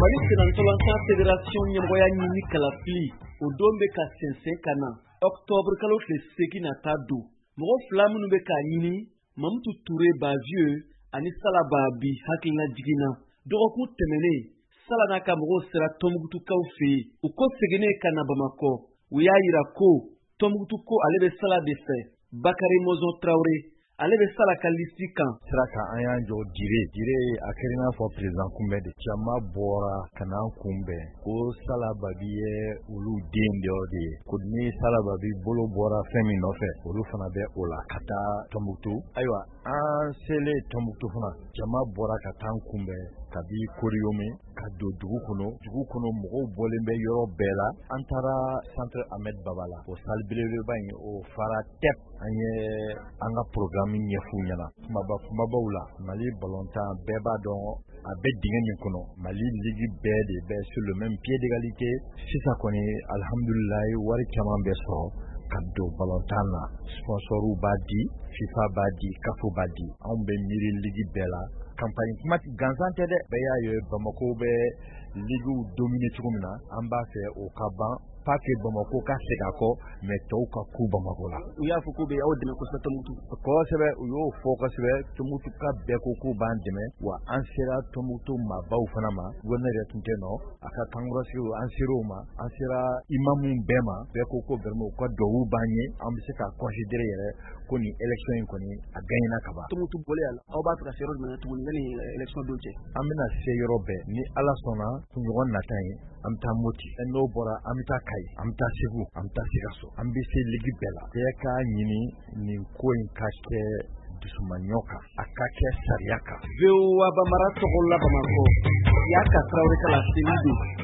Mali Senatolantan Fédération ɲɛmɔgɔya ɲini kalafili o don bɛ ka sɛnsɛn ka na octobre kalo tile 8 nata don. Mɔgɔ fila minnu bɛ k'a ɲini Mamutu Ture Bavieux ani Sala Babi hakilina jiginna. Dɔgɔkun tɛmɛnen Sala n'a ka mɔgɔw sera Tɔnbukutukaw fɛ yen. U ko seginnen ka na Bamakɔ. U y'a yira ko Tɔnbukutu ko ale bɛ Sala de fɛ. Bakari Mozon Traoré ale bɛ Sala ka listi kan. Sira kan an y'an jɔ Dire a kɛra i n'a fɔ président kunbɛn de cama bɔra ka n'an kunbɛn ko Sala Babi ye olu den dɔ de ye ko ni Sala Babi bolo bɔra fɛn min nɔfɛ olu fana bɛ o la ka taa Tɔnbukutu. Ayiwa an selen Tɔnbukutu fana cama bɔra ka taa an kunbɛn kabi Koriyome ka don dugu kɔnɔ mɔgɔw bɔlen bɛ yɔrɔ bɛɛ la. An taara centre Ahmed Baba la o salle belebeleba in o fara tɛp an ye an ka programme ɲɛf'u ɲɛna kumabaw la. Mali ballontan bɛɛ b'a dɔn a bɛ dingɛ min kɔnɔ Mali ligi bɛɛ de bɛ sur le même pied d'égalité. Sisan kɔni alhamdulilayi wari caman bɛ sɔrɔ ka don ballontan na. Sponsorw b'a di, FIFA b'a di, CAF b'a di. Anw bɛ miiri ligi bɛɛ la. Campagne kuma gansan tɛ dɛ. Bɛɛ y'a ye Bamako bɛ ligiw dominer cogo min na an b'a fɛ o ka ban. Pas que Bamako ka segin a kɔ mais tɔw ka ku Bamako la. U y'a fɔ ko bɛ aw dɛmɛ kosɛbɛ Tɔnbukutu. Kosɛbɛ u y'o fɔ kosɛbɛ. Tɔnbukutu ka bɛɛ ko k'u b'an dɛmɛ wa an sera Tɔnbukutu maabaw fana ma. Gouverneur yɛrɛ tun tɛ nɔ a ka kankɔrɔsigiw an sera o ma. An sera imamu bɛɛ ma. Bɛɛ ko vraiment u ka duwawu b'an ye. An bɛ se k'a considérer yɛrɛ ko nin élection in kɔni a gagnera ka ban. Tɔnbukutu bɔlen a la aw b'a fɛ ka se yɔrɔ jumɛn tuguni yanni élection don cɛ? An bɛna se yɔrɔ bɛɛ ni Ala sɔnna kunɲɔgɔn nata ye an bɛ taa Moti. N'o bɔra an bɛ taa Kayi, an bɛ taa Segu, an bɛ taa Sikaso. An bɛ se ligi bɛɛ la. Bɛɛ k'a ɲini nin ko in ka kɛ dusumaɲɔ kan, a ka kɛ sariya kan. VOA Bambara tɔgɔ la Bamakɔ. Y'a ka Traoré ka la seli don.